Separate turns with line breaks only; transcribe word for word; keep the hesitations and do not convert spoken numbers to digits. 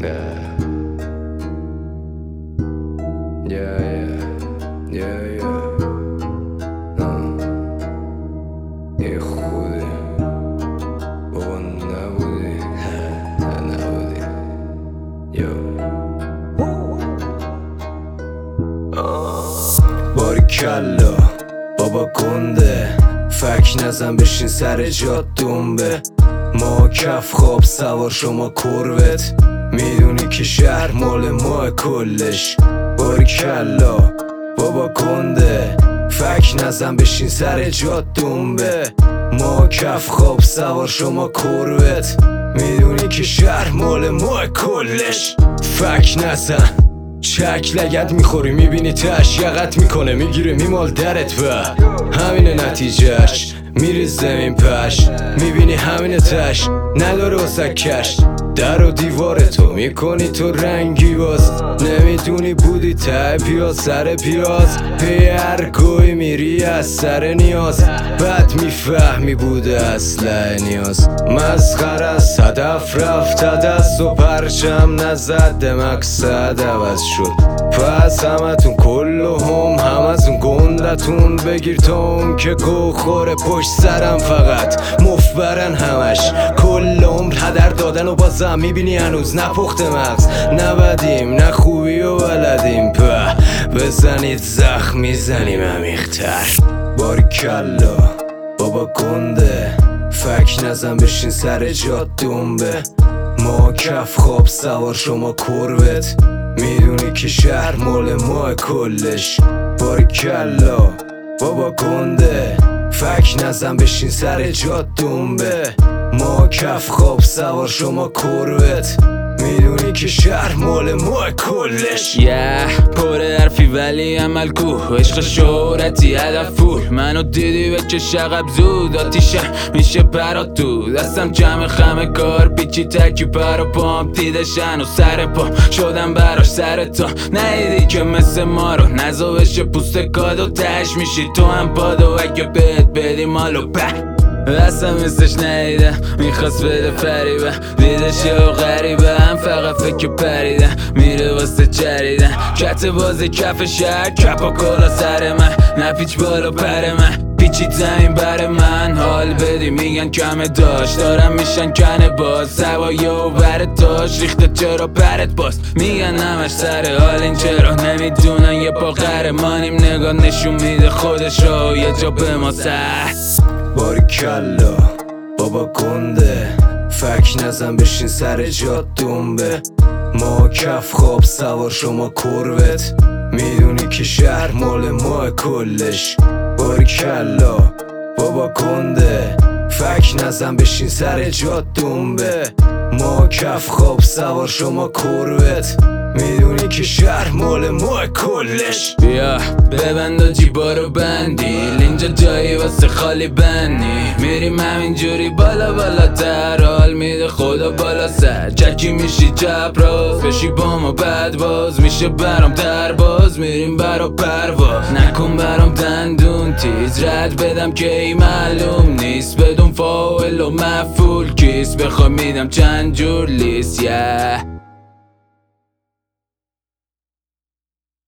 Yeah. Yeah, yeah, yeah, yeah. آه. یه خودی بابا نبودی نبودی یو باریکلا بابا گنده فک نزن بشین سر جات دنبه ما کف خواب سوار شما کروت میدونی که شهر مال ما کلش باریکلا بابا گنده فک نزن بشین سر جات دنبه ما کف خواب سوار شما کروت میدونی که شهر مال ما کلش فک نزن چک لگت میخوری میبینی تش یقت میکنه میگیره میمال درت و همینه نتیجهش میری زمین پش میبینی همینه تش نداره واسه کش در و دیوار تو میکنی تو رنگی باز نمیدونی بودی ته پیاز سر پیاز پی هر گوی میری از سر نیاز بعد میفهمی بوده اصلا نیاز مسخر است هدف رفت دست و پرچم نزد مقصد عوض شد پس همتون کلهم هم از اون گندتون بگیر تا اون که گو خوره پشت سرم فقط مفبرن همش کل عمر هدر دادن و بازم میبینی هنوز نپخت مغز نبدیم نه خوبی و بلدیم په بزنید زخم میزنیم عمیق‌تر باریکلا بابا گنده فک نزن بشین سر جات دنبه ما کف خواب سوار شما کروت میدونی که شهر مال ما کلش باریکلا بابا گنده فک نزن بشین سر جات دنبه ما کف خواب سوار شما کروت میدونی که شهر مال ما کلش
یه yeah, پر حرفی ولی عمل کوه عشق شهرتی هدف فول منو دیدی بکش عقب زود آتیشه میشه برات تو دستم جمع خمه کار پیچی ترکی پر و پام دیدشن و سر پا شدم براش سر تا نیدی که مثل ما رو نزا بشه پوست کادو تش میشی تو هم پادو اگه بهت بدی مالو به اصلا مثلش نیده میخواست بده فریبه دیدش یه غریبه هم فقط فکر پریده میره واسه جریدن کت بازی کف شهر کپا کلا سر من نپیچ بالا پر من پیچید زمین بر من حال بدی میگن کم داشت دارم میشن کنه باز سوایه و برت داشت ریخته چرا پرت باز میگن نمش سر حال این چرا نمیدونن یه پا قهرمانیم نگاه نشون میده خودش رو یه جا به ما سر
باریکلا بابا گنده فک نزن بشین سر جات دنبه ما کف خواب سوار شما کروت میدونی که شهر مال ما کلش باریکلا بابا گنده فک نزن بشین سر جات دنبه ما کف خواب سوار شما کروت میدونی که شهر مال ما کلش
بیا ببند و جیبا رو بندیل اینجا جایی واسه خالی بندی میریم همینجوری بالا بالا تر حال میده خدا بالا سر چکی میشی چپ راست بشی با ما بد باز میشه برام در باز میریم برا پرواز نکن برام دندون تیز رد بدم که ای معلوم نیست بدون فاول و مفول کیس بخوام میدم چند جور لیست yeah.